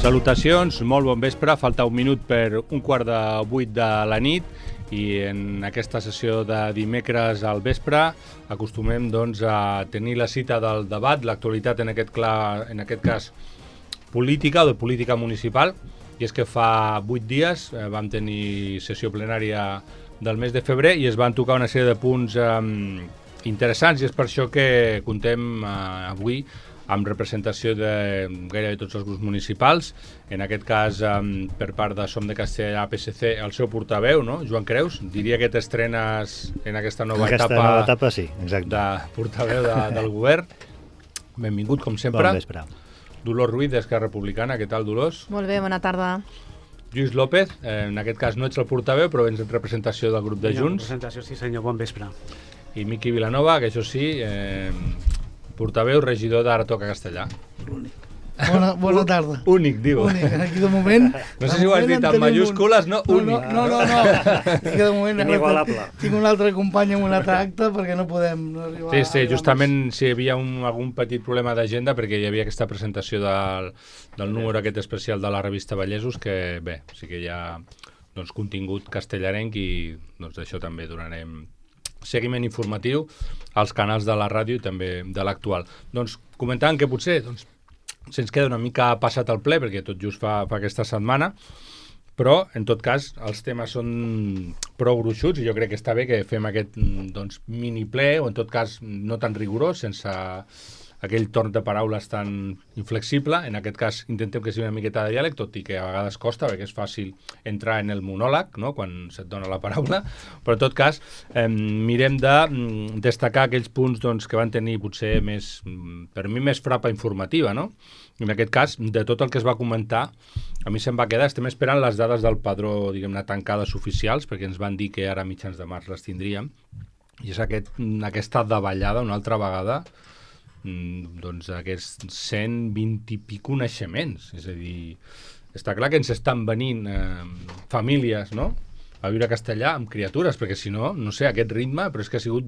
Salutacions, molt bon vespre. Falta un minut per 7:15 de la nit i en aquesta sessió de dimecres al vespre acostumem a tenir la cita del debat, l'actualitat en aquest cas política o de política municipal, i és que fa 8 dies vam tenir sessió plenària del mes de febrer i es van tocar una sèrie de punts interessants, i és per això que contem avui amb representació de gairebé tots els grups municipals, en aquest cas per part de Som de Castellà PSC, el seu portaveu, no? Joan Creus, diria que t'estrenes en aquesta nova etapa sí, exacte, de portaveu del govern. Benvingut, com sempre. Bon vespre. Dolors Ruiz, d'Esquerra Republicana. Què tal, Dolors? Molt bé, bona tarda. Lluís López, en aquest cas no ets el portaveu, però vens en representació del grup de Junts. Representació, sí senyor, bon vespre. I Miqui Vilanova, que això sí, portaveu, regidor d'Ara Toca Castellà. L'únic. Bona tarda. Únic, diu. Únic, aquí de moment... No sé si ho has dit en mayúscules, no? Únic. No. Aquí de moment inigualable. Tinc un altre company amb un altre acte perquè no podem arribar... Sí, justament si hi havia algun petit problema d'agenda, perquè hi havia aquesta presentació del número aquest especial de la revista Vallesos, que bé, sí que hi ha contingut castellarenc i d'això també donarem seguiment informatiu als canals de la ràdio i també de l'actual. Comentàvem que potser se'ns queda una mica passat el ple, perquè tot just fa aquesta setmana, però en tot cas els temes són prou gruixuts i jo crec que està bé que fem aquest mini ple, o en tot cas no tan rigorós, sense aquell torn de paraules tan inflexible. En aquest cas intentem que sigui una miqueta de diàleg, tot i que a vegades costa, perquè és fàcil entrar en el monòleg, no?, quan se't dona la paraula, però en tot cas mirem de destacar aquells punts que van tenir potser més, per mi, més frapa informativa, no? En aquest cas, de tot el que es va comentar, a mi se'm va quedar, estem esperant les dades del padró, diguem-ne, tancades oficials, perquè ens van dir que ara a mitjans de març les tindríem, i és aquesta davallada una altra vegada aquests 120 i pico naixements. És a dir, està clar que ens estan venint famílies, no?, a viure a Castellà amb criatures, perquè si no, no sé, aquest ritme, però és que ha sigut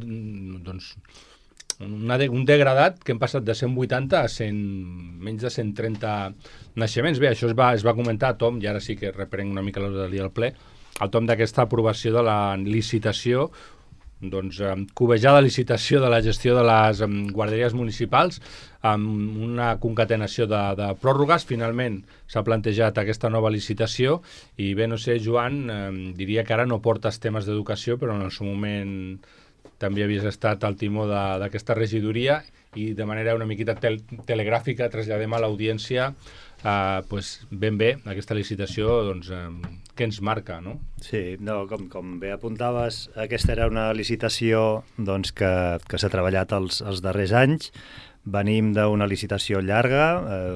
un degradat que hem passat de 180 a menys de 130 naixements. Bé, això es va comentar, Tom, i ara sí que reprenc una mica l'ordre del dia del ple, el Tom d'aquesta aprovació de la licitació, cobejada licitació de la gestió de les guarderies municipals amb una concatenació de pròrrogues. Finalment s'ha plantejat aquesta nova licitació i bé, no sé, Joan, diria que ara no portes temes d'educació, però en el seu moment també havies estat al timó d'aquesta regidoria i de manera una miqueta telegràfica traslladem a l'audiència ben bé aquesta licitació què ens marca, no? Sí, com bé apuntaves, aquesta era una licitació que s'ha treballat els darrers anys. Venim d'una licitació llarga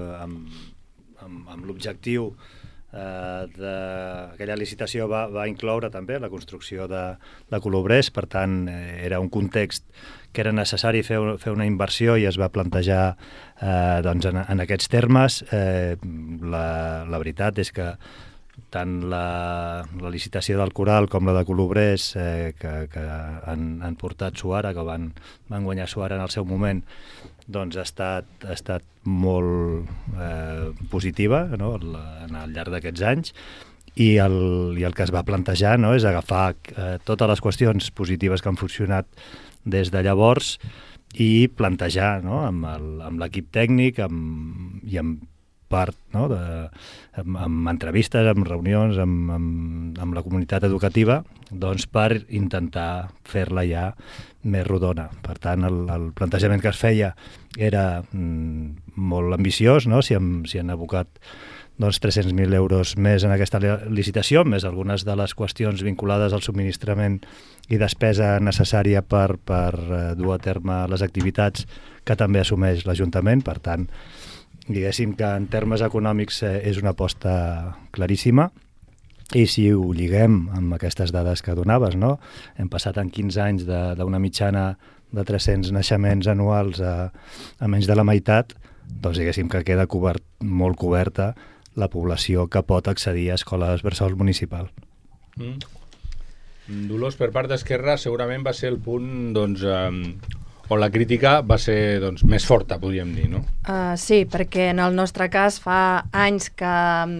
amb l'objectiu aquella licitació va incloure també la construcció de Colobrers, per tant era un context que era necessari fer una inversió i es va plantejar en aquests termes. La veritat és que tant la licitació del Coral com la de Colobrers, que han portat Suara, que van guanyar Suara en el seu moment, ha estat molt positiva, no?, al llarg d'aquests anys, i el que es va plantejar, no?, és agafar totes les qüestions positives que han funcionat des de llavors i plantejar, no?, amb l'equip tècnic i amb part, no?, amb entrevistes, amb reunions, amb la comunitat educativa, per intentar fer-la ja més rodona. Per tant, el plantejament que es feia era molt ambiciós, no?, si han abocat 300.000 euros més en aquesta licitació, més algunes de les qüestions vinculades al subministrament i despesa necessària per dur a terme les activitats que també assumeix l'Ajuntament. Per tant, diguéssim que en termes econòmics és una aposta claríssima, i si ho lliguem amb aquestes dades que donaves, no?, hem passat en 15 anys d'una mitjana de 300 naixements anuals a menys de la meitat, diguéssim que queda molt coberta la població que pot accedir a escoles bressol municipal. Dolors, per part d'Esquerra, segurament va ser el punt on la crítica va ser doncs, més forta, podríem dir, no? Sí, perquè en el nostre cas fa anys que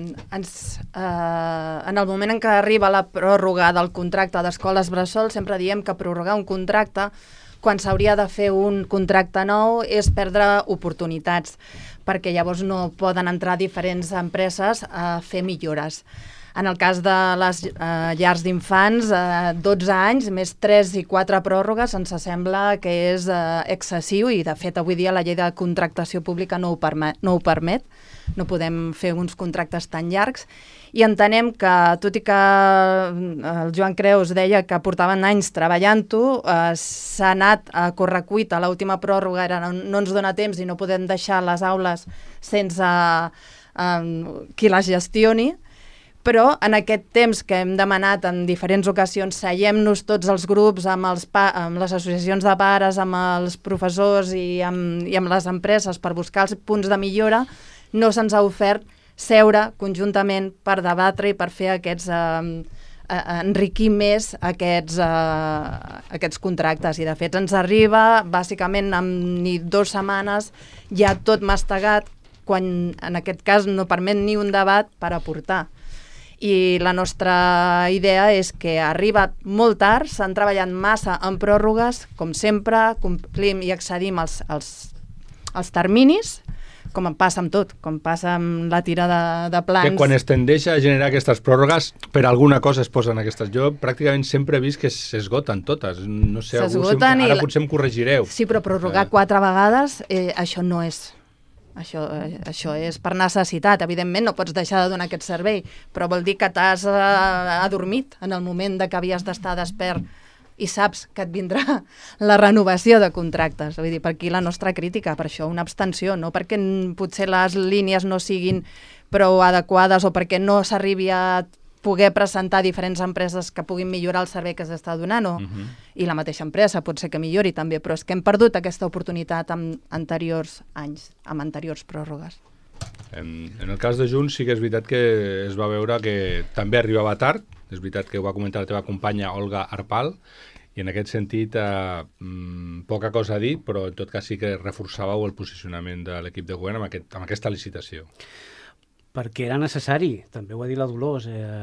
en el moment en què arriba la pròrroga del contracte d'escoles bressol, sempre diem que prorrogar un contracte quan s'hauria de fer un contracte nou és perdre oportunitats, perquè llavors no poden entrar diferents empreses a fer millores. En el cas de les llars d'infants, 12 anys, més 3 i 4 pròrrogues, ens sembla que és excessiu i, de fet, avui dia la llei de contractació pública no ho permet. No podem fer uns contractes tan llargs. I entenem que, tot i que el Joan Creus deia que portaven anys treballant-ho, s'ha anat a correcuita. L'última pròrroga era no ens dona temps i no podem deixar les aules sense qui les gestioni. Però en aquest temps que hem demanat en diferents ocasions, seiem-nos tots els grups amb les associacions de pares, amb els professors i amb les empreses per buscar els punts de millora, no se'ns ha ofert seure conjuntament per debatre i per fer enriquir més aquests contractes. I de fet ens arriba, bàsicament, en ni 2 setmanes ja tot mastegat, quan en aquest cas no permet ni un debat per aportar. I la nostra idea és que arriba molt tard, s'han treballat massa en pròrrogues, com sempre, complim i excedim els terminis, com passa amb tot, com passa amb la tira de plans. Que quan es tendeix a generar aquestes pròrrogues, per alguna cosa es posen aquestes. Jo pràcticament sempre he vist que s'esgoten totes. No sé, ara potser em corregireu. Sí, però prorrogar 4 vegades, això no és... Això és per necessitat. Evidentment no pots deixar de donar aquest servei, però vol dir que t'has adormit en el moment que havies d'estar despert i saps que et vindrà la renovació de contractes. Vull dir, per aquí la nostra crítica, per això una abstenció, no perquè potser les línies no siguin prou adequades o perquè no s'arribi a poder presentar diferents empreses que puguin millorar el servei que s'està donant, i la mateixa empresa pot ser que millori també, però és que hem perdut aquesta oportunitat en anteriors anys, amb anteriors pròrrogues. En el cas de Junts sí que és veritat que es va veure que també arribava tard, és veritat que ho va comentar la teva companya Olga Arpal, i en aquest sentit poca cosa a dir, però en tot cas sí que reforçàveu el posicionament de l'equip de govern amb aquesta licitació. Perquè era necessari, també ho ha dit la Dolors.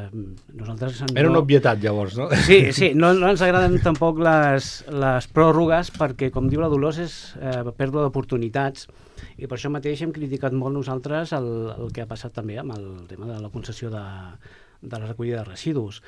Era una obvietat, llavors, no? Sí, no ens agraden tampoc les pròrrogues, perquè, com diu la Dolors, és pèrdua d'oportunitats, i per això mateix hem criticat molt nosaltres el que ha passat també amb el tema de la concessió de la recollida de residus.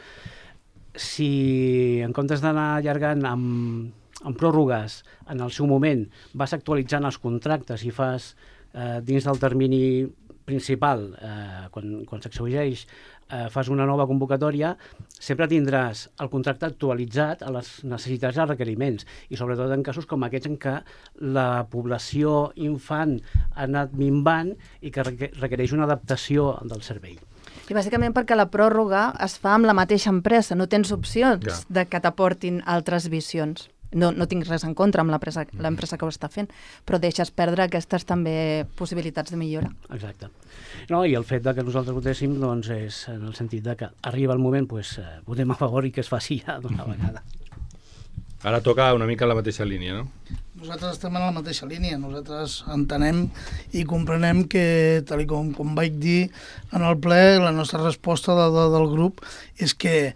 Si en comptes d'anar allargant amb pròrrogues, en el seu moment vas actualitzant els contractes i fas dins del termini principal, quan s'exhaureix, fas una nova convocatòria, sempre tindràs el contracte actualitzat a les necessitats i els requeriments, i sobretot en casos com aquests en què la població infant ha anat minvant i que requereix una adaptació del servei. I bàsicament perquè la pròrroga es fa amb la mateixa empresa, no tens opcions de que t'aportin altres visions. No tinc res en contra amb l'empresa que ho està fent, però deixes perdre aquestes també possibilitats de millora. Exacte. No, i el fet de que nosaltres votéssim doncs, és en el sentit de que arriba el moment, votem a favor i que es faci ja d'una vegada. Ara toca una mica en la mateixa línia, no? Nosaltres estem en la mateixa línia. Nosaltres entenem i comprenem que, tal com vaig dir en el ple, la nostra resposta del grup és que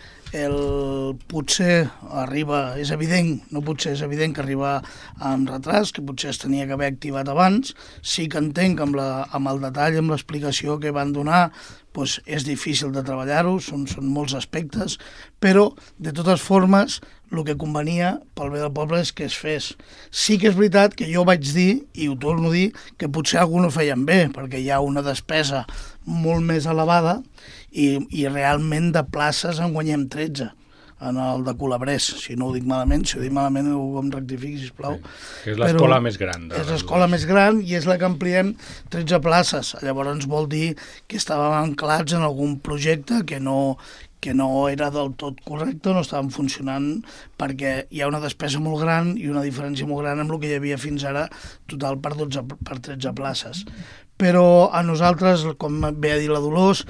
potser arriba, és evident, no potser, és evident que arriba amb retras, que potser es tenia que haver activat abans. Sí que entenc que amb el detall, amb l'explicació que van donar, doncs és difícil de treballar-ho, són molts aspectes, però de totes formes el que convenia pel bé del poble és que es fes. Sí que és veritat que jo vaig dir, i ho torno a dir, que potser algú no feien bé, perquè hi ha una despesa molt més elevada i realment de places en guanyem 13 en el de Colabrès, si no ho dic malament, si ho dic malament em rectifiqui, sisplau. Sí, és l'escola més gran. És l'escola més gran i és la que ampliem 13 places. Llavors vol dir que estàvem anclats en algun projecte que no era del tot correcte, no estaven funcionant perquè hi ha una despesa molt gran i una diferència molt gran amb el que hi havia fins ara total per 13 places. però a nosaltres, com bé ha dit la Dolors,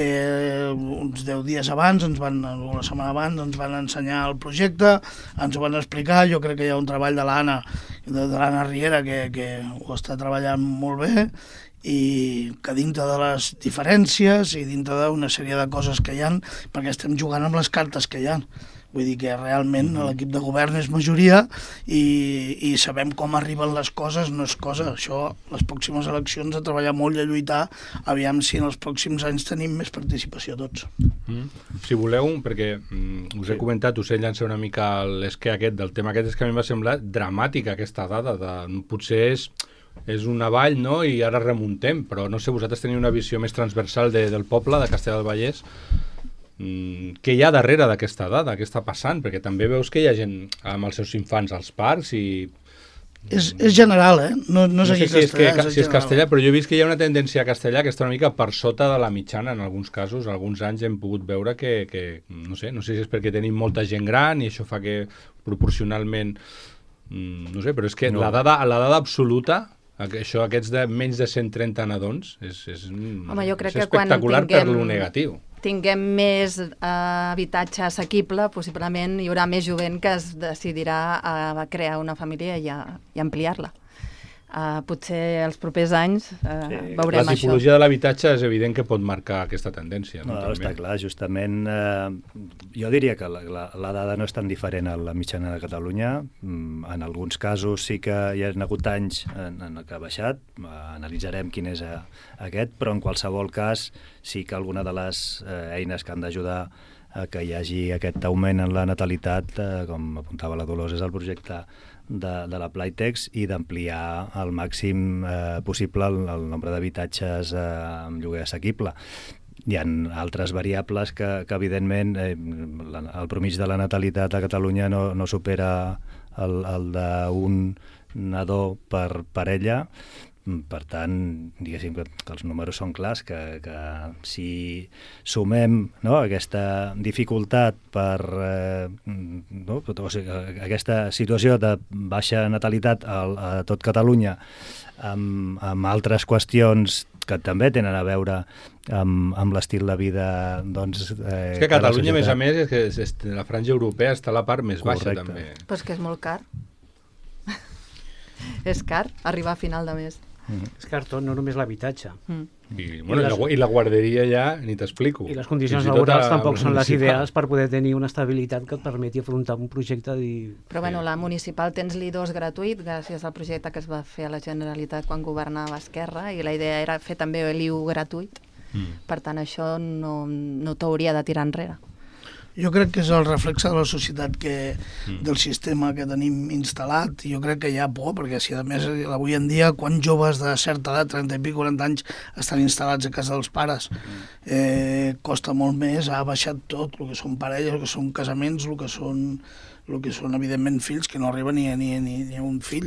uns 10 dies abans, una setmana abans, ens van ensenyar el projecte, ens ho van explicar. Jo crec que hi ha un treball de l'Anna Riera, que ho està treballant molt bé, i que dintre de les diferències i dintre d'una sèrie de coses que hi ha, perquè estem jugant amb les cartes que hi ha. Vull dir que realment l'equip de govern és majoria i sabem com arriben les coses, no és cosa. Això, les pròximes eleccions, de treballar molt i a lluitar, aviam si en els pròxims anys tenim més participació tots. Si voleu, perquè us he comentat, us he llançat una mica l'esquer aquest del tema aquest, és que a mi m'ha semblat dramàtica aquesta dada. Potser és una vall, no?, i ara remuntem, però no sé, vosaltres teniu una visió més transversal del poble, de Castellar del Vallès. Què hi ha darrere d'aquesta dada? Què està passant? Perquè també veus que hi ha gent amb els seus infants als parcs i... És general, No sé si és Castellar, però jo he vist que hi ha una tendència a Castellar que està una mica per sota de la mitjana en alguns casos. Alguns anys hem pogut veure que no sé si és perquè tenim molta gent gran i això fa que proporcionalment... No sé, però és que la dada absoluta, aquests de menys de 130 nadons, és espectacular per lo negatiu. Tinguem més habitatge assequible, possiblement hi haurà més jovent que es decidirà a crear una família i ampliar-la. Potser els propers anys veurem això. La tipologia de l'habitatge és evident que pot marcar aquesta tendència. No, està clar, justament jo diria que la dada no és tan diferent a la mitjana de Catalunya. En alguns casos sí que hi ha hagut anys en què ha baixat, analitzarem quin és aquest, però en qualsevol cas sí que alguna de les eines que han d'ajudar a que hi hagi aquest augment en la natalitat, com apuntava la Dolors, és el projecte de la Playtex i d'ampliar al màxim possible el nombre d'habitatges amb lloguer assequible. Hi ha altres variables que evidentment, el promís de la natalitat a Catalunya no supera el d'un nadó per parella. Per tant, diguéssim que els números són clars, que si sumem aquesta dificultat aquesta situació de baixa natalitat a tot Catalunya amb altres qüestions que també tenen a veure amb l'estil de vida... És que Catalunya, a més a més, la franja europea està a la part més baixa, també. Però és que és molt car. És car arribar a final de mes. És car tot, no només l'habitatge. I la guarderia ja ni t'explico. I les condicions laborals tampoc són les ideals per poder tenir una estabilitat que et permeti afrontar un projecte Però la municipal tens l'I2 gratuït gràcies al projecte que es va fer a la Generalitat quan governava Esquerra, i la idea era fer també l'I1 gratuït. Per tant, això no t'hauria de tirar enrere. Jo crec que és el reflexe de la societat del sistema que tenim instal·lat. Jo crec que hi ha por, perquè si a més avui en dia quan joves de certa edat, 30 i pico, 40 anys, estan instal·lats a casa dels pares, costa molt més, ha baixat tot, el que són parelles, el que són casaments, el que són evidentment fills, que no arriba ni a un fill.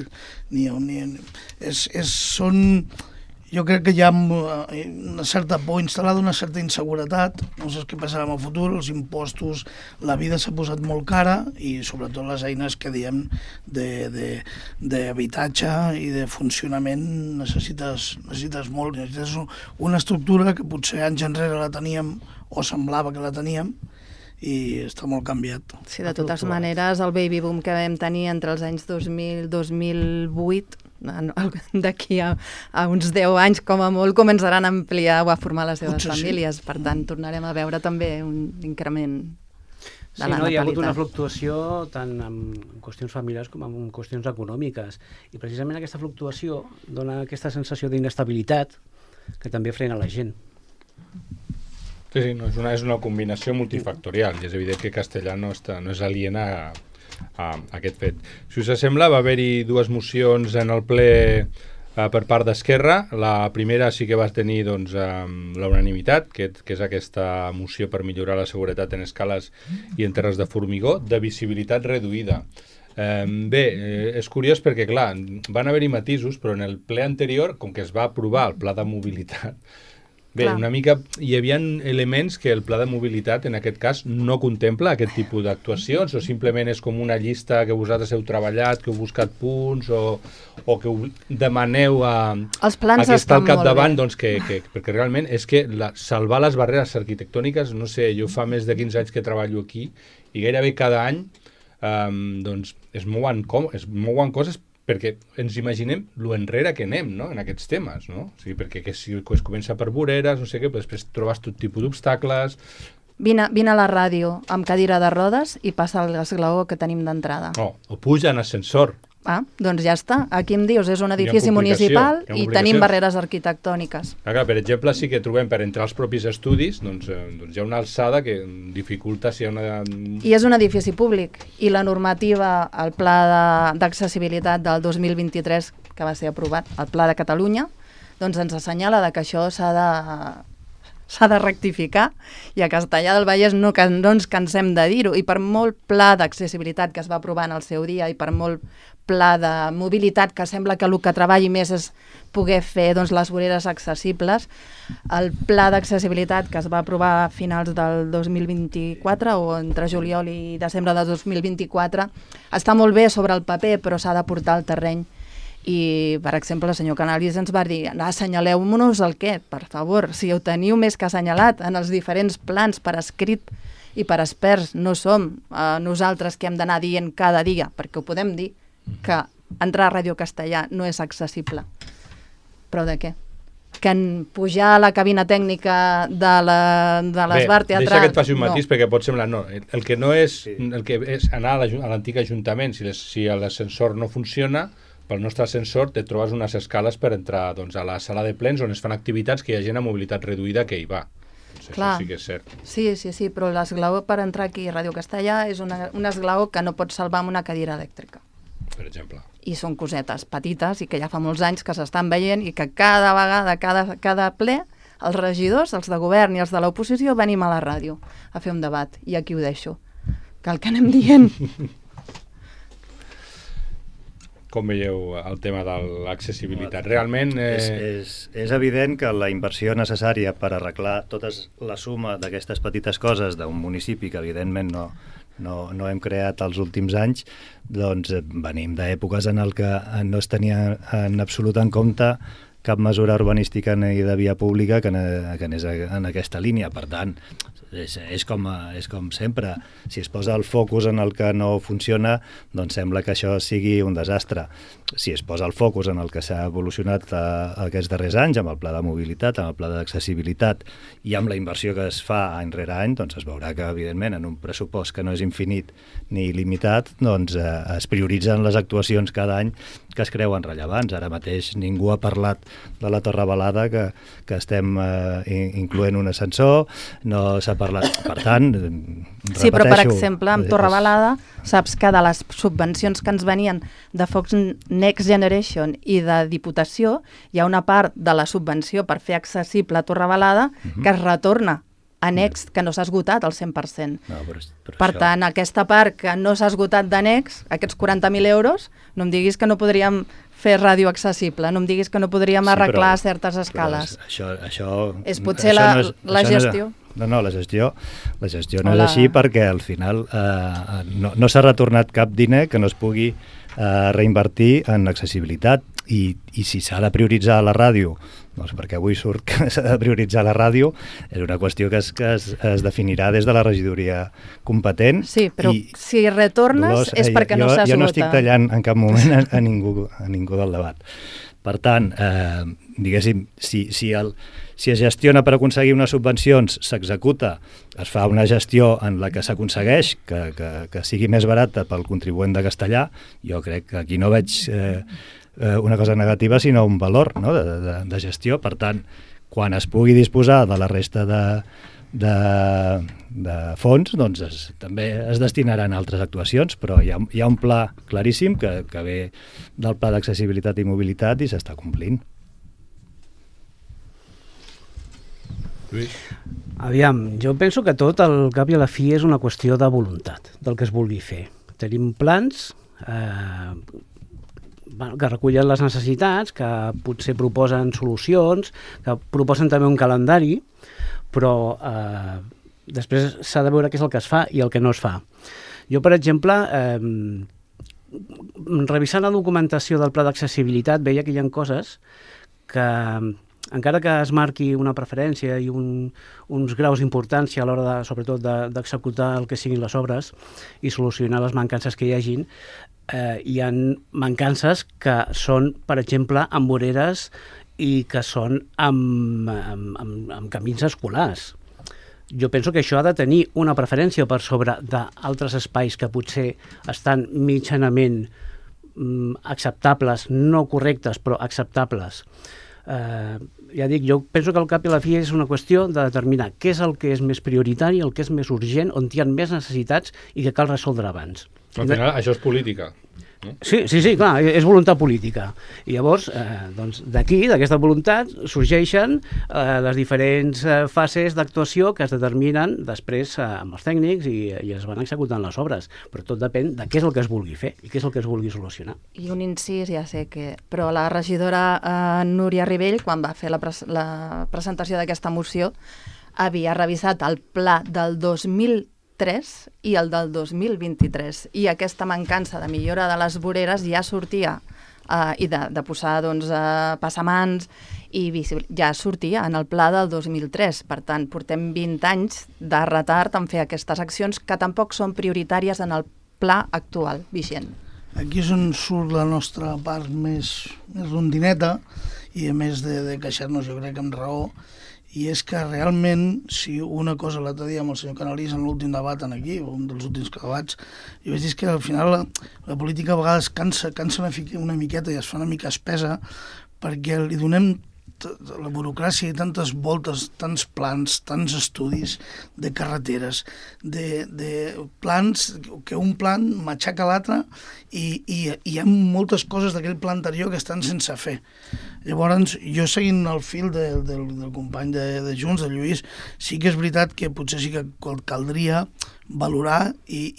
Jo crec que hi ha una certa por instal·lada, una certa inseguretat. No sé què passarà en el futur, els impostos, la vida s'ha posat molt cara i sobretot les eines que diem d'habitatge i de funcionament necessites molt. Necessites una estructura que potser anys enrere la teníem o semblava que la teníem i està molt canviat. Sí, de totes maneres, el baby boom que vam tenir entre els anys 2000 i 2008, d'aquí a uns 10 anys com a molt començaran a ampliar o a formar les seves famílies. Per tant, tornarem a veure també un increment de la natalitat. Hi ha hagut una fluctuació tant en qüestions familiars com en qüestions econòmiques, i precisament aquesta fluctuació dona aquesta sensació d'inestabilitat que també frena la gent. Sí, és una combinació multifactorial i és evident que Castellar no és aliena a aquest fet. Si us sembla, va haver-hi dues mocions en el ple per part d'Esquerra. La primera sí que va tenir la unanimitat, que és aquesta moció per millorar la seguretat en escales i en terres de formigó, de visibilitat reduïda. És curiós perquè, clar, van haver-hi matisos, però en el ple anterior, com que es va aprovar el pla de mobilitat, Bé, una mica hi havia elements que el pla de mobilitat, en aquest cas, no contempla aquest tipus d'actuacions, o simplement és com una llista que vosaltres heu treballat, que heu buscat punts, o que demaneu els plans a qui està al estan capdavant, molt bé. doncs perquè realment és que salvar les barreres arquitectòniques, no sé, jo fa més de 15 anys que treballo aquí, i gairebé cada any doncs es mouen coses perquè ens imaginem lo enrere que anem, no?, en aquests temes, no? O sigui, perquè si es comença per voreres, no sé què, però després trobes tot tipus d'obstacles. Vine a la ràdio amb cadira de rodes i passa l'esglaó que tenim d'entrada. O puja en ascensor. Doncs ja està. Aquí em dius, és un edifici municipal i tenim barreres arquitectòniques. Clar, per exemple, sí que trobem per entrar als propis estudis, doncs hi ha una alçada que dificulta si hi ha una... I és un edifici públic, i la normativa, el pla d'accessibilitat del 2023, que va ser aprovat, el Pla de Catalunya, doncs ens assenyala que això s'ha de rectificar, i a Castellar del Vallès no ens cansem de dir-ho, i per molt pla d'accessibilitat que es va aprovar en el seu dia, i per molt pla de mobilitat, que sembla que el que treballi més és poder fer les voreres accessibles, el pla d'accessibilitat que es va aprovar a finals del 2024 o entre juliol i desembre del 2024 està molt bé sobre el paper, però s'ha de portar al terreny. I, per exemple, el senyor Canalis ens va dir, assenyaleu-nos el què, per favor, si ho teniu més que assenyalat en els diferents plans per escrit i per experts, no som nosaltres que hem d'anar dient cada dia, perquè ho podem dir, que entrar a Ràdio Castellà no és accessible. Però de què? Que en pujar a la cabina tècnica de l'Esbar Teatral... Deixa que et faci un matís, perquè pot semblar... No, el que no és... El que és anar a l'antic Ajuntament, si l'ascensor no funciona, pel nostre ascensor te trobes unes escales per entrar a la sala de plens on es fan activitats que hi ha gent amb mobilitat reduïda que hi va. Clar. Això sí que és cert. Sí, però l'esglaó per entrar aquí a Ràdio Castellà és un esglaó que no pots salvar amb una cadira elèctrica. Per exemple. I són cosetes petites i que ja fa molts anys que s'estan veient i que cada vegada, cada ple, els regidors, els de govern i els de l'oposició venim a la ràdio a fer un debat, i aquí ho deixo. Que el que anem dient... Com veieu el tema de l'accessibilitat? Realment... És evident que la inversió necessària per arreglar tota la suma d'aquestes petites coses d'un municipi que evidentment no hem creat els últims anys, doncs venim d'èpoques en què no es tenia en absolut en compte cap mesura urbanística ni de via pública que anés en aquesta línia. Per tant, és com sempre. Si es posa el focus en el que no funciona, doncs sembla que això sigui un desastre. Si es posa el focus en el que s'ha evolucionat aquests darrers anys, amb el pla de mobilitat, amb el pla d'accessibilitat i amb la inversió que es fa any rere any, doncs es veurà que, evidentment, en un pressupost que no és infinit ni il·limitat, doncs es prioritzen les actuacions cada any que es creuen rellevants. Ara mateix ningú ha parlat de la Torre Balada, que estem incloent un ascensor, no s'ha parlat. Per tant, repeteixo... Sí, però per exemple, amb Torre Balada, saps que de les subvencions que ens venien de Fox Next Generation i de Diputació, hi ha una part de la subvenció per fer accessible Torre Balada que es retorna annex, que no s'ha esgotat al 100%. No, per tant, aquesta part que no s'ha esgotat d'annex, aquests 40.000 euros, no em diguis que no podríem fer ràdio accessible, no em diguis que no podríem arreglar certes escales. Això és potser la gestió. No, la gestió no és així, perquè al final no s'ha retornat cap diner que no es pugui reinvertir en accessibilitat, i si s'ha de prioritzar la ràdio, doncs perquè avui surt que s'ha de prioritzar la ràdio, és una qüestió que es definirà des de la regidoria competent. Sí, però si retornes és perquè no s'ha esgotat. Jo no estic tallant en cap moment a ningú del debat. Per tant, diguéssim, si es gestiona per aconseguir unes subvencions, s'executa, es fa una gestió en la que s'aconsegueix que sigui més barata pel contribuent de Castellà, jo crec que aquí no veig una cosa negativa, sinó un valor, no?, de gestió. Per tant, quan es pugui disposar de la resta de fons, doncs també es destinaran a altres actuacions, però hi ha un pla claríssim que ve del Pla d'Accessibilitat i Mobilitat i s'està complint. Lluís? Aviam, jo penso que tot al cap i a la fi és una qüestió de voluntat, del que es vulgui fer. Tenim plans, que recullen les necessitats, que potser proposen solucions, que proposen també un calendari, però després s'ha de veure què és el que es fa i el que no es fa. Jo, per exemple, revisant la documentació del pla d'accessibilitat, veia que hi ha coses que, encara que es marqui una preferència i uns graus d'importància a l'hora, sobretot, d'executar el que siguin les obres i solucionar les mancances que hi hagin, hi ha mancances que són, per exemple, amb voreres i que són amb camins escolars. Jo penso que això ha de tenir una preferència per sobre d'altres espais que potser estan mitjanament acceptables, no correctes, però acceptables. Ja dic, jo penso que al cap i a la fi és una qüestió de determinar què és el que és més prioritari, el que és més urgent, on hi ha més necessitats i que cal resoldre abans. Al final, això és política. Sí, clar, és voluntat política. I llavors, doncs, d'aquí, d'aquesta voluntat, sorgeixen les diferents fases d'actuació que es determinen després amb els tècnics i es van executant les obres. Però tot depèn de què és el que es vulgui fer i què és el que es vulgui solucionar. I un incís, ja sé que... Però la regidora Núria Ribell, quan va fer la presentació d'aquesta moció, havia revisat el pla del 2003 i el del 2023, i aquesta mancança de millora de les voreres ja sortia, i de posar passamans, i ja sortia en el pla del 2003. Per tant, portem 20 anys de retard en fer aquestes accions que tampoc són prioritàries en el pla actual vigent. Aquí és on surt la nostra part més rondineta, i a més de queixar-nos, jo crec que amb raó, i és que realment, si una cosa l'altre dia amb el senyor Canalís en l'últim debat aquí, o un dels últims debats, jo vaig dir que al final la política a vegades cansa una miqueta i es fa una mica espesa perquè li donem la burocràcia i tantes voltes, tants plans, tants estudis de carreteres, de plans, que un plan matxaca l'altre i hi ha moltes coses d'aquell pla anterior que estan sense fer. Llavors, jo seguint el fil del company de Junts, de Lluís, sí que és veritat que potser sí que caldria valorar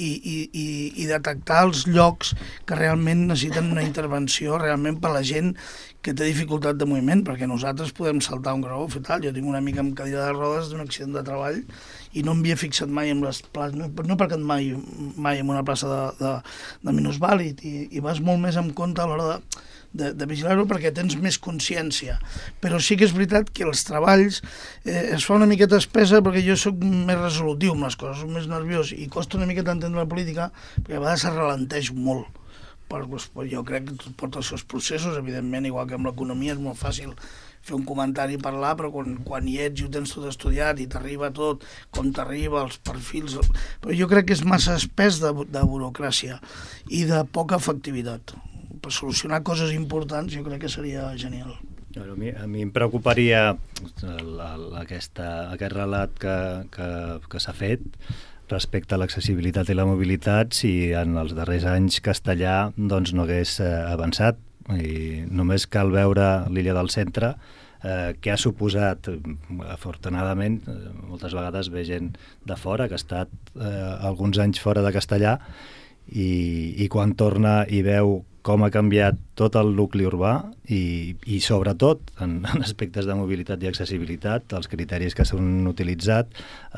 i detectar els llocs que realment necessiten una intervenció realment per a la gent que té dificultat de moviment, perquè nosaltres podem saltar un graó, fer tal. Jo tinc una mica amb cadira de rodes d'un accident de treball i no m'havia fixat mai en les places, no perquè mai en una plaça de minusvàlid, i vas molt més en compte a l'hora de vigilar-ho perquè tens més consciència. Però sí que és veritat que els treballs es fa una miqueta espesa perquè jo sóc més resolutiu amb les coses, soc més nerviós i costa una miqueta entendre la política perquè a vegades es ralenteix molt. Jo crec que porta els seus processos, evidentment, igual que amb l'economia és molt fàcil fer un comentari i parlar, però quan hi ets i ho tens tot estudiat i t'arriba tot, com t'arriba, els perfils... Però jo crec que és massa espès de burocràcia i de poca efectivitat. Per solucionar coses importants jo crec que seria genial. A mi em preocuparia aquest relat que s'ha fet respecte a l'accessibilitat i la mobilitat si en els darrers anys Castellà doncs, no hagués avançat. I només cal veure l'illa del Centre, que ha suposat, afortunadament, moltes vegades ve gent de fora, que ha estat alguns anys fora de Castellà, i quan torna i veu com ha canviat tot el nucli urbà i sobretot en aspectes de mobilitat i accessibilitat, els criteris que s'han utilitzat,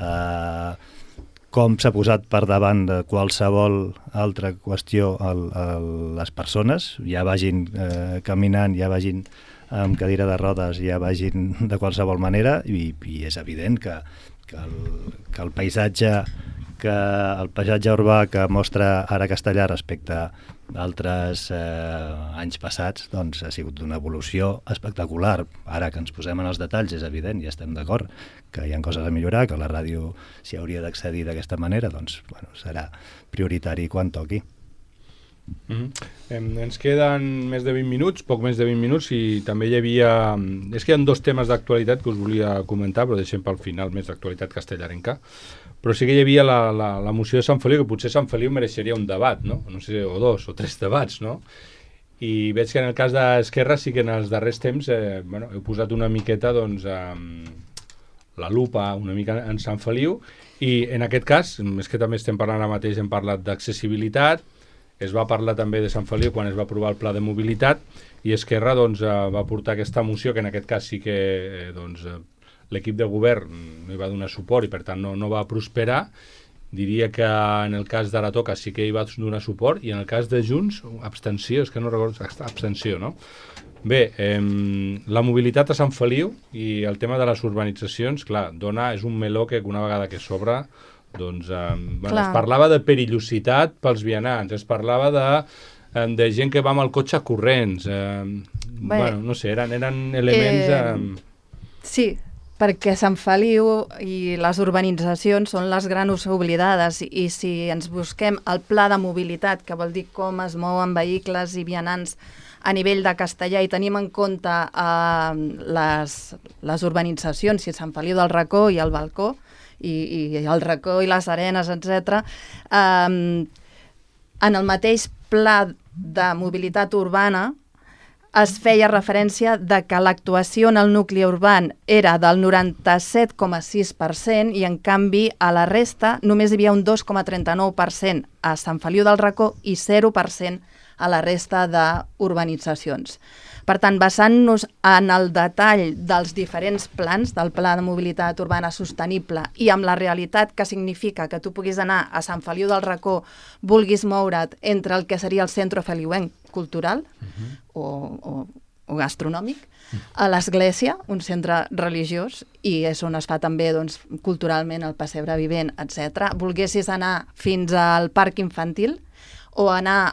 com s'ha posat per davant de qualsevol altra qüestió les persones, ja vagin caminant, ja vagin amb cadira de rodes, ja vagin de qualsevol manera, i és evident que el paisatge urbà que mostra ara Castellà respecte a altres anys passats doncs ha sigut d'una evolució espectacular. Ara que ens posem en els detalls és evident, ja estem d'acord que hi ha coses a millorar, que la ràdio s'hi hauria d'accedir d'aquesta manera, doncs serà prioritari quan toqui. Ens queden més de 20 minuts, poc més de 20 minuts, i també hi havia... És que hi ha dos temes d'actualitat que us volia comentar, però deixem pel final més d'actualitat castellarenca. Però sí que hi havia la moció de Sant Feliu, que potser Sant Feliu mereixeria un debat, no? No sé, o dos o tres debats, no? I veig que en el cas d'Esquerra sí que en els darrers temps heu posat una miqueta la lupa una mica en Sant Feliu, i en aquest cas, és que també estem parlant ara mateix, hem parlat d'accessibilitat, es va parlar també de Sant Feliu quan es va aprovar el pla de mobilitat, i Esquerra doncs, va portar aquesta moció, que en aquest cas sí que l'equip de govern no hi va donar suport i per tant no va prosperar. Diria que en el cas d'Aratoca sí que hi va donar suport, i en el cas de Junts, abstenció, és que no recordo, abstenció, no? Bé, la mobilitat a Sant Feliu i el tema de les urbanitzacions, clar, és un meló que una vegada que s'obre, doncs, es parlava de perillositat pels vianants, es parlava de gent que va amb el cotxe corrents, no sé, eren elements... Sí, perquè Sant Feliu i les urbanitzacions són les grans oblidades, i si ens busquem el pla de mobilitat, que vol dir com es mouen vehicles i vianants a nivell de Castellà, i tenim en compte les urbanitzacions, si Sant Feliu del Racó i el Balcó, i el Racó i les Arenes, etc. En el mateix pla de mobilitat urbana es feia referència de que l'actuació en el nucli urbà era del 97,6%, i en canvi a la resta només hi havia un 2,39% a Sant Feliu del Racó i 0% a la resta d'urbanitzacions. Per tant, basant-nos en el detall dels diferents plans, del Pla de Mobilitat Urbana Sostenible, i amb la realitat que significa que tu puguis anar a Sant Feliu del Racó, vulguis moure't entre el que seria el centre feliuenc cultural o gastronòmic, a l'església, un centre religiós, i és on es fa també doncs, culturalment el pessebre vivent, etc. Volguessis anar fins al parc infantil o anar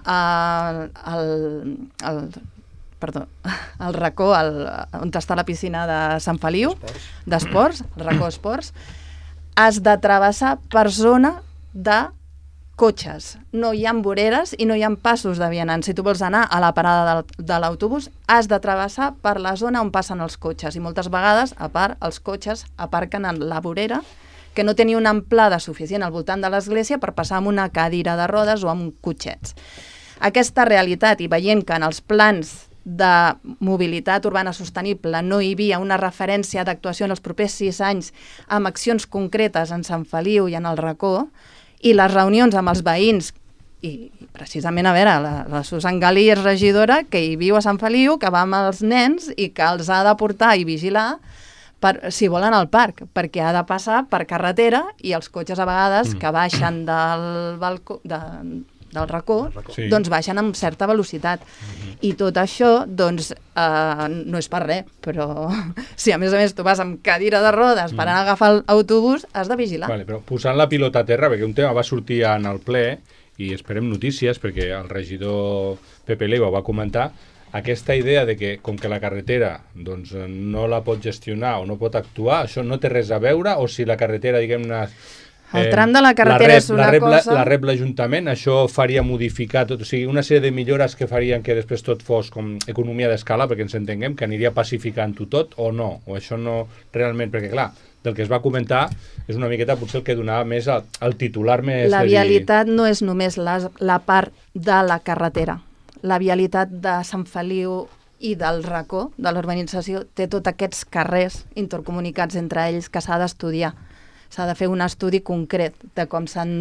al Racó, on està la piscina de Sant Feliu, d'esports, el Racó Esports, has de travessar per zona de cotxes. No hi ha voreres i no hi ha passos de vianants. Si tu vols anar a la parada de l'autobús, has de travessar per la zona on passen els cotxes, i moltes vegades, a part, els cotxes aparquen en la vorera, que no tenia una amplada suficient al voltant de l'església per passar amb una cadira de rodes o amb cotxets. Aquesta realitat, i veient que en els plans de mobilitat urbana sostenible no hi havia una referència d'actuació en els propers 6 anys amb accions concretes en Sant Feliu i en el Racó, i les reunions amb els veïns, i precisament, a veure, la Susan Galí és regidora, que hi viu a Sant Feliu, que va amb els nens i que els ha de portar i vigilar si volen al parc, perquè ha de passar per carretera, i els cotxes a vegades que baixen del balcó, del Racó, doncs baixen amb certa velocitat. I tot això, doncs, no és per res, però si a més tu vas amb cadira de rodes per anar a agafar l'autobús, has de vigilar. Vale, però posant la pilota a terra, perquè un tema va sortir en el ple, i esperem notícies, perquè el regidor Pepe Leiva va comentar, aquesta idea de que, com que la carretera doncs, no la pot gestionar o no pot actuar, això no té res a veure, o si la carretera, diguem-ne... El tram de la carretera és una cosa... La rep l'Ajuntament, això faria modificar tot, o sigui, una sèrie de millores que farien que després tot fos com economia d'escala, perquè ens entenguem, que aniria pacificant-ho tot, o no, o això no realment, perquè clar, del que es va comentar és una miqueta potser el que donava més el titular més... La vialitat no és només la part de la carretera. La vialitat de Sant Feliu i del Racó, de l'urbanització, té tots aquests carrers intercomunicats entre ells que s'ha d'estudiar. S'ha de fer un estudi concret de com s'han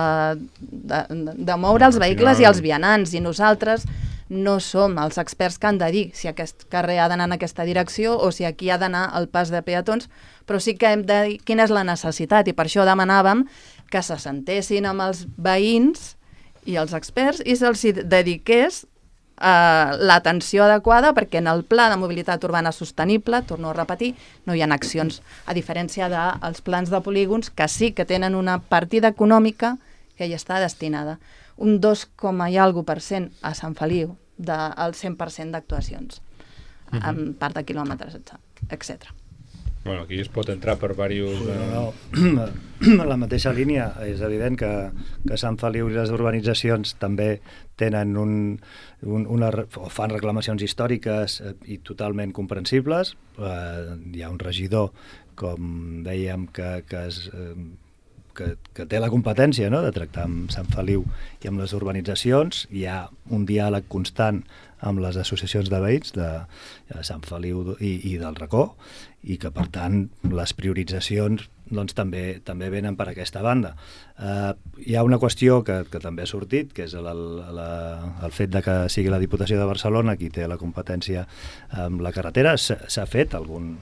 de moure els vehicles i els vianants, i nosaltres no som els experts que han de dir si aquest carrer ha d'anar en aquesta direcció o si aquí ha d'anar el pas de peatons, però sí que hem de dir quina és la necessitat, i per això demanàvem que se sentessin amb els veïns i els experts i se'ls dediqués l'atenció adequada, perquè en el Pla de Mobilitat Urbana Sostenible, torno a repetir, no hi ha accions, a diferència dels plans de polígons, que sí que tenen una partida econòmica que hi està destinada. Un 2,% a Sant Feliu, del 100% d'actuacions, amb part de quilòmetres, etc. Bueno, aquí es pot entrar per diversos... En la mateixa línia, és evident que Sant Feliu i les urbanitzacions també tenen o fan reclamacions històriques i totalment comprensibles. Hi ha un regidor, com dèiem, que té la competència, no?, de tractar amb Sant Feliu i amb les urbanitzacions. Hi ha un diàleg constant amb les associacions de veïns de Sant Feliu i del Racó, i que, per tant, les prioritzacions doncs també venen per aquesta banda. Hi ha una qüestió que també ha sortit, que és el fet de que sigui la Diputació de Barcelona qui té la competència amb la carretera. S'ha fet algun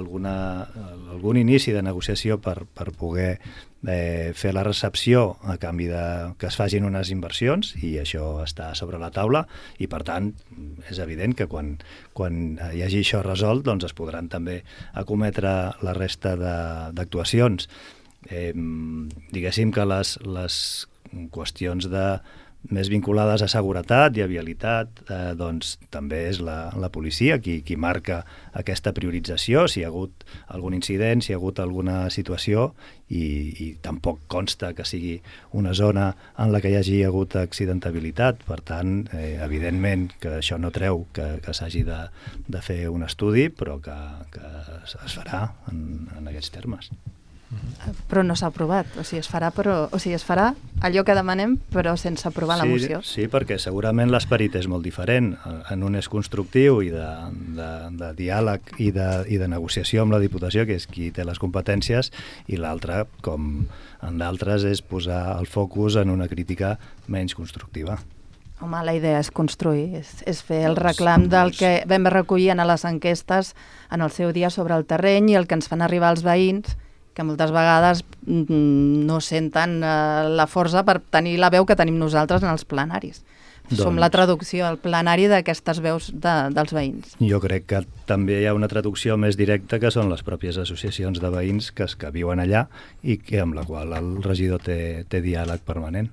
inici de negociació per poder fer la recepció a canvi que es facin unes inversions, i això està sobre la taula, i per tant és evident que quan hi hagi això resolt doncs es podran també acometre la resta d'actuacions. Diguéssim que les qüestions més vinculades a seguretat i a vialitat, doncs també és la policia qui marca aquesta priorització, si hi ha hagut algun incident, si hi ha hagut alguna situació, i tampoc consta que sigui una zona en la que hi hagi hagut accidentabilitat. Per tant, evidentment que això no treu que s'hagi de fer un estudi, però que es farà en aquests termes. Però no s'ha aprovat, o sigui, es farà allò que demanem, però sense aprovar la moció. Sí, perquè segurament l'esperit és molt diferent. En un és constructiu i de diàleg i de negociació amb la Diputació, que és qui té les competències, i l'altre, com en d'altres, és posar el focus en una crítica menys constructiva. Home, la idea és construir, és fer el reclam del que vam recollir a les enquestes en el seu dia sobre el terreny, i el que ens fan arribar els veïns, que moltes vegades no senten la força per tenir la veu que tenim nosaltres en els plenaris. Som la traducció al plenari d'aquestes veus dels veïns. Jo crec que també hi ha una traducció més directa, que són les pròpies associacions de veïns que viuen allà i amb la qual el regidor té diàleg permanent.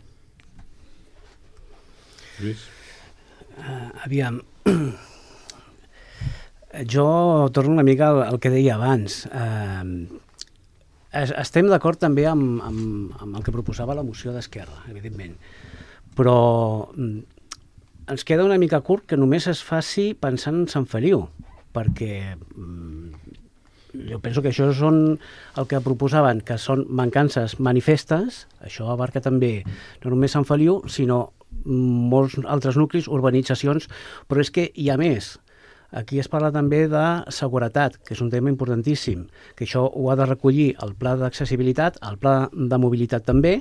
Lluís? Aviam, jo torno una mica al que deia abans. Estem d'acord també amb el que proposava la moció d'Esquerra, evidentment, però ens queda una mica curt que només es faci pensant en Sant Feliu, perquè jo penso que això són el que proposaven, que són mancances manifestes. Això abarca també no només Sant Feliu, sinó molts altres nuclis, urbanitzacions, però és que hi ha més. Aquí es parla també de seguretat, que és un tema importantíssim, que això ho ha de recollir el pla d'accessibilitat, el pla de mobilitat també,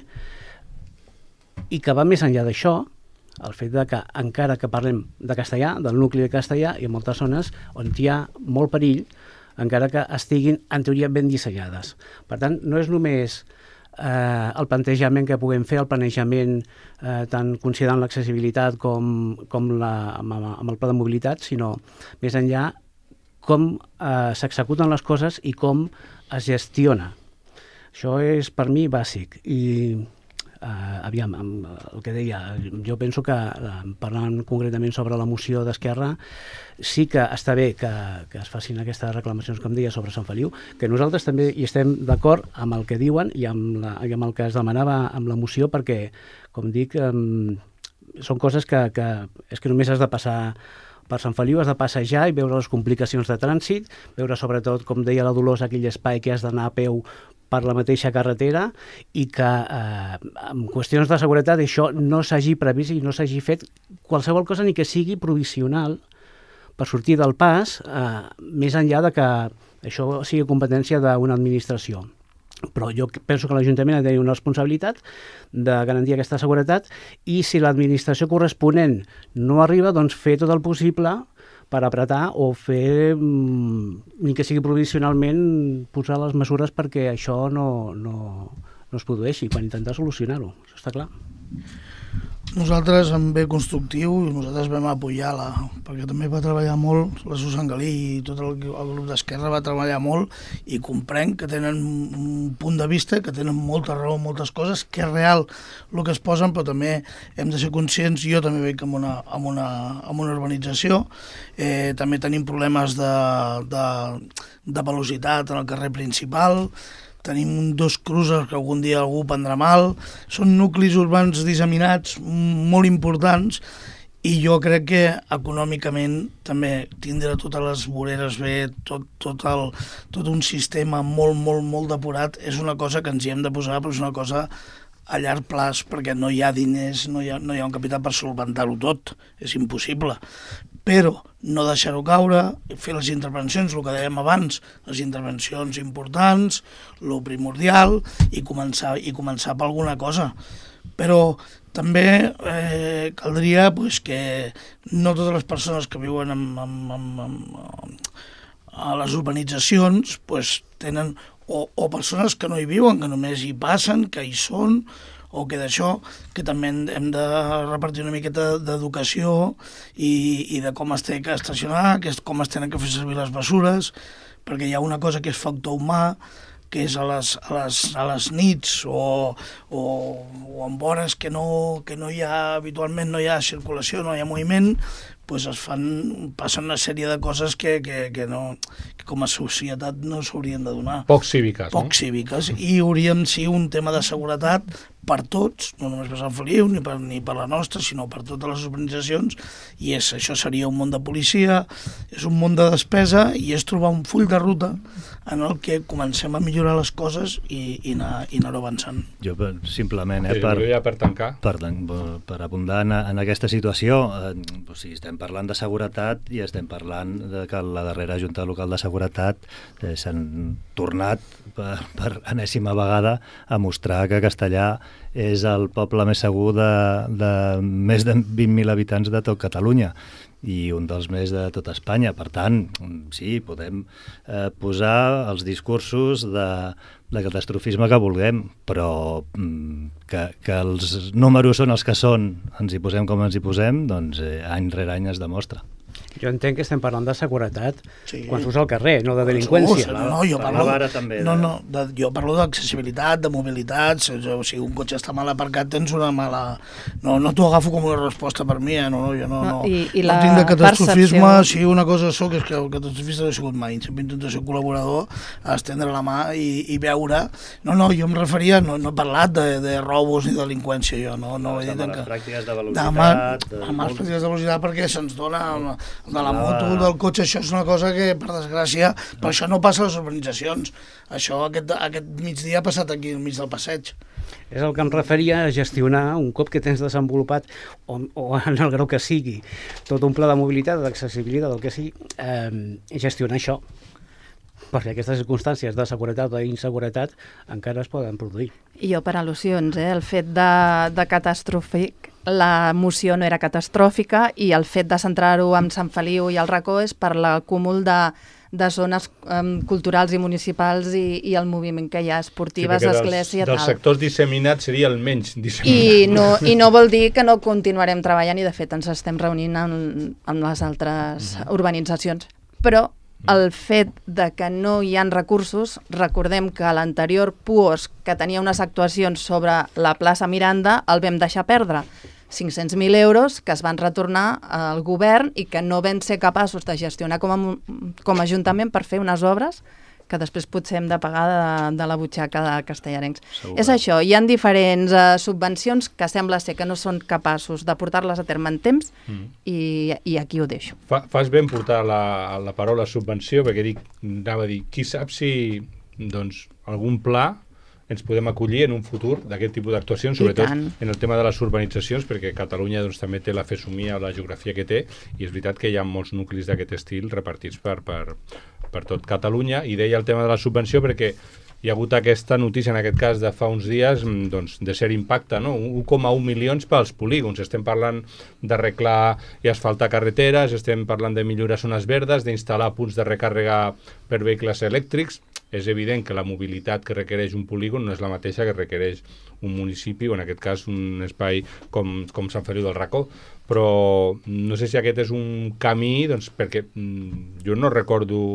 i que va més enllà d'això, el fet de que encara que parlem de castellà, del nucli de castellà, hi ha moltes zones on hi ha molt perill, encara que estiguin en teoria ben dissenyades. Per tant, no és només el plantejament que puguem fer, el planejament tant considerant l'accessibilitat com amb el pla de mobilitat, sinó més enllà com s'executen les coses i com es gestiona. Això és per mi bàsic. I aviam, el que deia, jo penso que parlant concretament sobre la moció d'Esquerra, sí que està bé que es facin aquestes reclamacions, com deia, sobre Sant Feliu, que nosaltres també hi estem d'acord amb el que diuen i amb el que es demanava amb la moció, perquè, com dic, són coses que és que només has de passar per Sant Feliu, has de passejar i veure les complicacions de trànsit, veure sobretot, com deia la Dolors, aquell espai que has d'anar a peu per la mateixa carretera, i que en qüestions de seguretat això no s'hagi previst i no s'hagi fet qualsevol cosa, ni que sigui provisional, per sortir del pas, més enllà de que això sigui competència d'una administració. Però jo penso que l'Ajuntament ha de tenir una responsabilitat de garantir aquesta seguretat, i si l'administració corresponent no arriba, doncs fer tot el possible per apretar o fer, ni que sigui provisionalment, posar les mesures perquè això no es produeixi, per intentar solucionar-ho. Això està clar. Nosaltres, en bé constructiu, nosaltres vam apoyar-la, perquè també va treballar molt la Susan Galí i tot el grup d'Esquerra va treballar molt, i comprenc que tenen un punt de vista, que tenen molta raó en moltes coses, que és real el que es posen, però també hem de ser conscients. Jo també veig en una urbanització, també tenim problemes de velocitat en el carrer principal, tenim 2 cruces que algun dia algú prendrà mal, són nuclis urbans disseminats molt importants, i jo crec que econòmicament també tindre totes les voreres bé, tot un sistema molt, molt, molt depurat, és una cosa que ens hi hem de posar, però és una cosa a llarg plaç, perquè no hi ha diners, no hi ha un capital per solventar-ho tot, és impossible. Però no deixar-ho caure, fer les intervencions, el que dèiem abans, les intervencions importants, lo primordial, i començar per alguna cosa. Però també caldria que no totes les persones que viuen a les urbanitzacions tenen o persones que no hi viuen, que només hi passen, que hi són, o que d'això, que també hem de repartir una miqueta d'educació i de com es té que estacionar, com es tenen que fer servir les mesures, perquè hi ha una cosa que és factor humà, que és a les nits o en hores que no hi ha, habitualment no hi ha circulació, no hi ha moviment, passen una sèrie de coses que com a societat no s'haurien de donar. Poc cíviques, no? Poc cíviques, i hauríem un tema de seguretat per tots, no només per Sant Feliu ni per la nostra, sinó per totes les organitzacions, i això seria un món de policia, és un món de despesa, i és trobar un full de ruta en el que comencem a millorar les coses i anar avançant. Jo simplement, per tancar, per abundar en aquesta situació, estem parlant de seguretat i estem parlant de que la darrera Junta Local de Seguretat s'han tornat per enèsima vegada a mostrar que Castellar és el poble més segur de més de 20.000 habitants de tot Catalunya i un dels més de tot Espanya. Per tant, sí, podem posar els discursos de catastrofisme que vulguem, però que els números són els que són, ens hi posem com ens hi posem, doncs any rere any es demostra. Jo entenc que estem parlant de seguretat quan surts al carrer, no de delinqüència. Jo parlo d'accessibilitat, de mobilitat, si un cotxe està mal aparcat tens una mala... No t'ho agafo com una resposta per mi, no tinc de catastrofisme, si una cosa sóc és que el catastrofista no he sigut mai, sempre intento ser col·laborador, estendre la mà i veure... No, jo em referia, no he parlat de robos ni delinqüència, jo no he dit que... Les pràctiques de velocitat... Amb les pràctiques de velocitat perquè se'ns dona... de la moto, del cotxe, això és una cosa que, per desgràcia, per això no passa a les urbanitzacions. Això aquest migdia ha passat aquí al mig del passeig. És el que em referia a gestionar, un cop que tens desenvolupat, o en el grau que sigui, tot un pla de mobilitat, d'accessibilitat, del que sigui, gestionar això. Perquè aquestes circumstàncies de seguretat o d'inseguretat encara es poden produir. I jo per al·lusions, el fet de catàstrofic, la moció no era catastròfica i el fet de centrar-ho en Sant Feliu i el Racó és per l'acúmul de zones culturals i municipals i el moviment que hi ha, esportives, església... Dels sectors disseminats seria el menys disseminat. I no vol dir que no continuarem treballant i de fet ens estem reunint amb les altres urbanitzacions. Però el fet de que no hi ha recursos, recordem que l'anterior PUOS, que tenia unes actuacions sobre la plaça Miranda, el vam deixar perdre. 500.000 euros que es van retornar al govern i que no vam ser capaços de gestionar com a Ajuntament per fer unes obres que després potser hem de pagar de la butxaca de castellarencs. Segur. És això, hi ha diferents subvencions que sembla ser que no són capaços de portar-les a terme en temps i aquí ho deixo. Fas ben portar la paraula subvenció, perquè anava a dir, qui sap si algun pla ens podem acollir en un futur d'aquest tipus d'actuacions, sobretot en el tema de les urbanitzacions, perquè Catalunya també té la fesomia, la geografia que té, i és veritat que hi ha molts nuclis d'aquest estil repartits per tot Catalunya, i deia el tema de la subvenció perquè hi ha hagut aquesta notícia, en aquest cas de fa uns dies, de cert impacte, no? 1,1 milions pels polígons. Estem parlant d'arreglar i asfaltar carreteres, estem parlant de millorar zones verdes, d'instal·lar punts de recàrrega per vehicles elèctrics. És evident que la mobilitat que requereix un polígon no és la mateixa que requereix un municipi, o en aquest cas un espai com Sant Feliu del Racó. Però no sé si aquest és un camí, perquè jo no recordo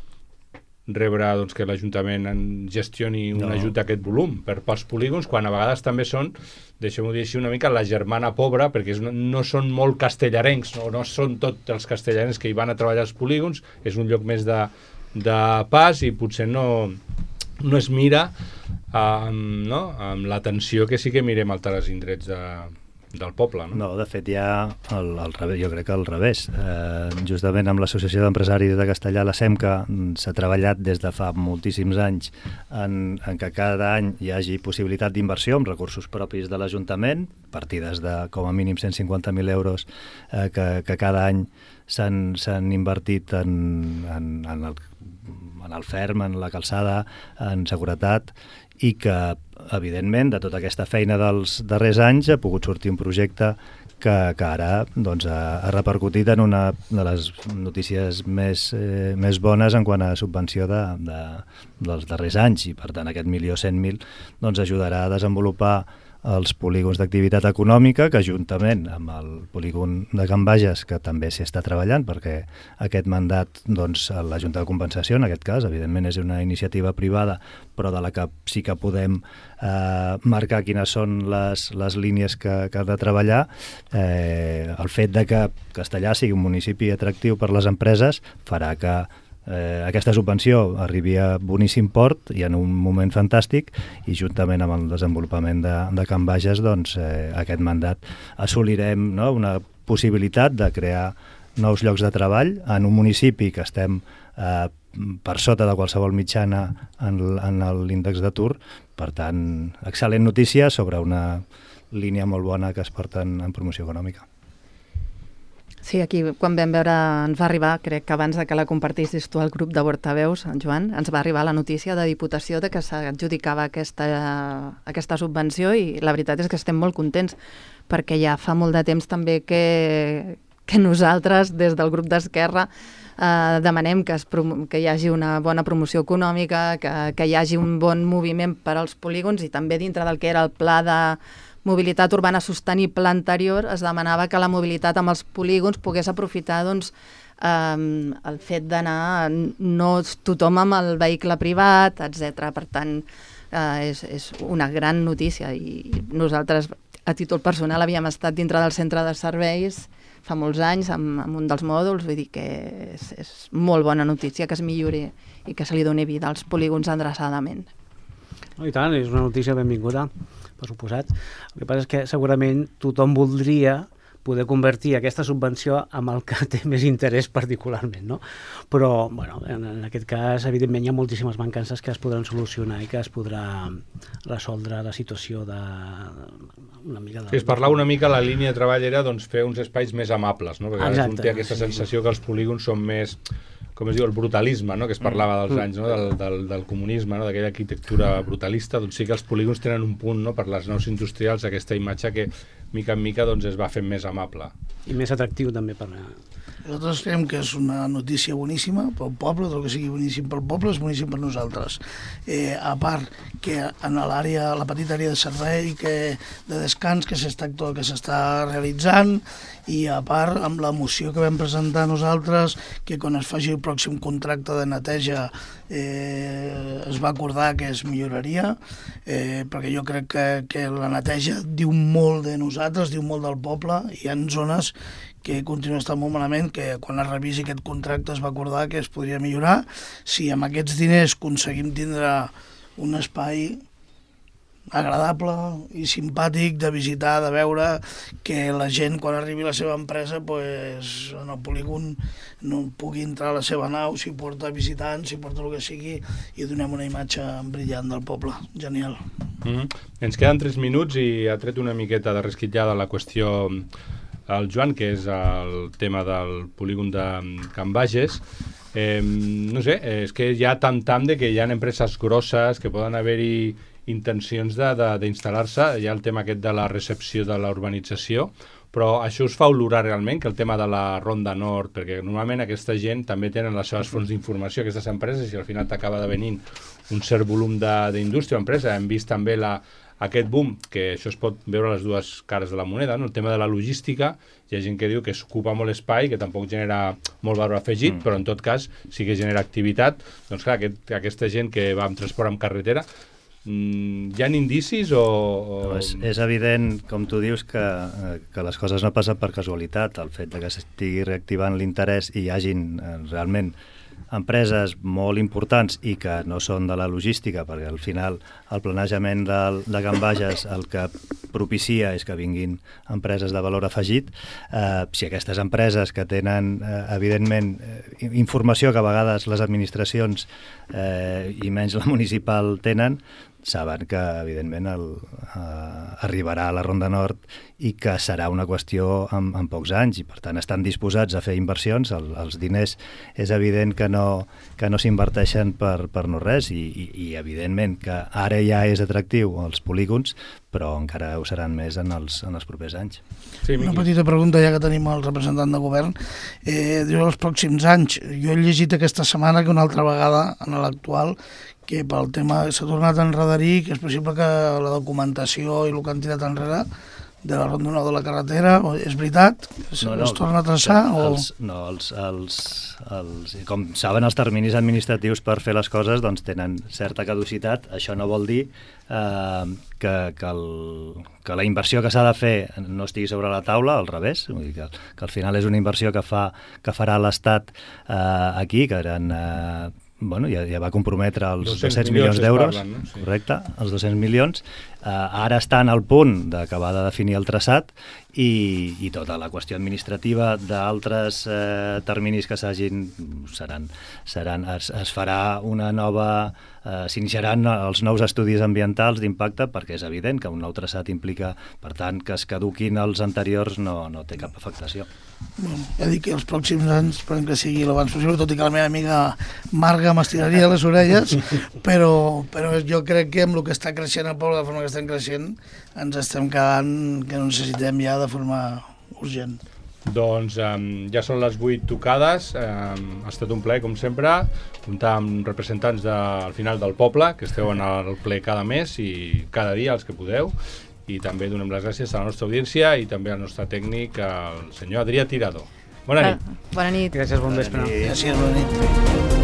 rebre que l'Ajuntament gestioni un ajut d'aquest volum pels polígons, quan a vegades també són, deixem-ho dir així una mica, la germana pobra, perquè no són molt castellarencs, no són tots els castellarencs que hi van a treballar als polígons, és un lloc més de pas i potser no es mira amb l'atenció que sí que mirem altres indrets del poble, no? No, de fet hi ha el revés, jo crec que al revés. Justament amb l'Associació d'Empresaris de Castellà, la SEMCA, s'ha treballat des de fa moltíssims anys en que cada any hi hagi possibilitat d'inversió amb recursos propis de l'Ajuntament, partides de com a mínim 150.000 euros que cada any s'han invertit en el ferm, en la calçada, en seguretat, i que, evidentment, de tota aquesta feina dels darrers anys ha pogut sortir un projecte que ara doncs, ha repercutit en una de les notícies més bones en quant a subvenció dels darrers anys, i per tant aquest 1.100.000 doncs, ajudarà a desenvolupar els polígons d'activitat econòmica, que juntament amb el polígon de Can Bages, que també s'hi està treballant, perquè aquest mandat, doncs, la Junta de Compensació, en aquest cas, evidentment és una iniciativa privada, però de la que sí que podem marcar quines són les línies que ha de treballar. El fet de que Castellà sigui un municipi atractiu per les empreses farà que aquesta subvenció arribi a boníssim port i en un moment fantàstic, i juntament amb el desenvolupament de Can Bages, doncs, aquest mandat assolirem, no, una possibilitat de crear nous llocs de treball en un municipi que estem per sota de qualsevol mitjana en l'índex d'atur. Per tant, excel·lent notícia sobre una línia molt bona que es porta en promoció econòmica. Sí, aquí quan vam veure, ens va arribar, crec que abans de que la compartissis tu al grup de portaveus, en Joan, ens va arribar la notícia de Diputació de que s'adjudicava aquesta subvenció, i la veritat és que estem molt contents, perquè ja fa molt de temps també que nosaltres, des del grup d'Esquerra, demanem que hi hagi una bona promoció econòmica, que hi hagi un bon moviment per als polígons, i també dintre del que era el pla de mobilitat urbana sostenible anterior es demanava que la mobilitat amb els polígons pogués aprofitar, doncs, el fet d'anar no tothom amb el vehicle privat, etc. Per tant, és una gran notícia, i nosaltres a títol personal havíem estat dintre del centre de serveis fa molts anys amb un dels mòduls, vull dir que és molt bona notícia que es millori i que se li doni vida als polígons endreçadament. I tant, és una notícia benvinguda, per suposat. El que passa és que segurament tothom voldria poder convertir aquesta subvenció en el que té més interès particularment, no? Però, bueno, en aquest cas, evidentment, hi ha moltíssimes mancances que es podran solucionar i que es podrà resoldre la situació de... una mica de... Sí, es parlava una mica, la línia de treball era, doncs, fer uns espais més amables, no? Perquè un té aquesta sensació que els polígons són més, com es diu, el brutalisme, no? Que es parlava dels anys, no? del comunisme, no? D'aquella arquitectura brutalista. Doncs sí que els polígons tenen un punt, no? Per les naus industrials, aquesta imatge que mica en mica doncs, es va fent més amable. I més atractiu també per... Nosaltres creiem que és una notícia boníssima pel poble, tot el que sigui boníssim pel poble és boníssim per nosaltres. A part que en l'àrea, la petita àrea de servei, de descans que s'està realitzant, i a part amb la moció que vam presentar nosaltres, que quan es faci el pròxim contracte de neteja es va acordar que es milloraria, perquè jo crec que la neteja diu molt de nosaltres, diu molt del poble. Hi ha zones que continua estant molt malament, que quan es revisi aquest contracte es va acordar que es podria millorar. Si amb aquests diners aconseguim tindre un espai agradable i simpàtic de visitar, de veure, que la gent quan arribi a la seva empresa pues, en el polígon no pugui entrar a la seva nau, si porta visitants, si porta el que sigui, i donem una imatge brillant del poble. Genial. Ens queden 3 minuts i ha tret una miqueta de resquitllada la qüestió el Joan, que és el tema del polígon de Can Bages. No sé, és que hi ha tant de que hi ha empreses grosses que poden haver-hi intencions d'instal·lar-se. Hi ha el tema aquest de la recepció de la urbanització, però això us fa olorar realment que el tema de la Ronda Nord, perquè normalment aquesta gent també tenen les seves fonts d'informació, aquestes empreses, i al final t'acaba devenint un cert volum d'indústria o empresa. Hem vist també aquest boom, que això es pot veure les dues cares de la moneda, no? El tema de la logística, hi ha gent que diu que s'ocupa molt espai, que tampoc genera molt valor afegit, però en tot cas sí que genera activitat. Doncs clar, aquesta gent que va amb transport amb carretera, hi ha indicis o... És evident, com tu dius, que les coses no passen per casualitat. El fet de que s'estigui reactivant l'interès i hi hagin realment empreses molt importants i que no són de la logística, perquè al final el planejament de Can Bages el que propicia és que vinguin empreses de valor afegit. Si aquestes empreses que tenen, evidentment, informació que a vegades les administracions i menys la municipal tenen, saben que, evidentment, arribarà a la Ronda Nord i que serà una qüestió en pocs anys i, per tant, estan disposats a fer inversions. Els diners és evident que no s'inverteixen per no res i, evidentment, que ara ja és atractiu els polígons, però encara ho seran més en els propers anys. Sí, una petita pregunta, ja que tenim el representant de govern. Diu els pròxims anys. Jo he llegit aquesta setmana que una altra vegada, en l'actual, que pel tema s'ha tornat a enredarir, que és possible que la documentació i el que han tirat enrere de la Ronda Nord de la carretera, és veritat? Es torna a traçar? Com saben, els terminis administratius per fer les coses doncs, tenen certa caducitat. Això no vol dir que la inversió que s'ha de fer no estigui sobre la taula, al revés, vull dir que al final és una inversió que farà l'Estat aquí, que eren... ja va comprometre els 200 milions d'euros, no? Sí. Correcte, els 200 milions. Ara estan al punt d'acabar de definir el traçat i tota la qüestió administrativa d'altres terminis que es farà una nova... s'iniciaran els nous estudis ambientals d'impacte, perquè és evident que un nou traçat implica, per tant, que es caduquin els anteriors no té cap afectació. Ja dic que els pròxims anys esperem que sigui l'abans possible, tot i que la meva amiga Marga m'estiraria les orelles, però jo crec que amb el que està creixent el poble, de la forma que estem creixent, ens estem quedant que no necessitem ja de forma urgent. Doncs ja són les 8 tocades, ha estat un plaer, com sempre, comptar amb representants al final del poble, que esteu en el ple cada mes i cada dia, els que podeu, i també donem les gràcies a la nostra audiència i també al nostre tècnic, el senyor Adrià Tirado. Bona nit. Bona nit. Gràcies, bon vespre. Gràcies, bona nit.